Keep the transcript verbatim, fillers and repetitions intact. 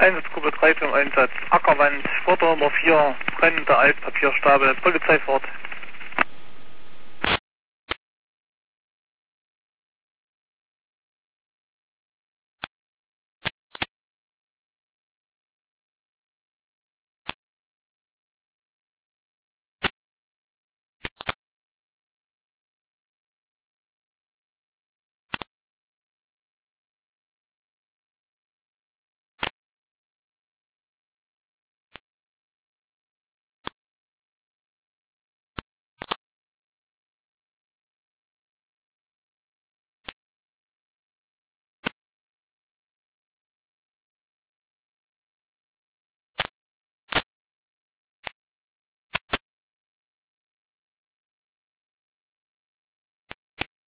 Einsatzgruppe drei zum Einsatz Ackerwand, Sportnummer vier, brennender Altpapierstapel, Polizei vor Ort.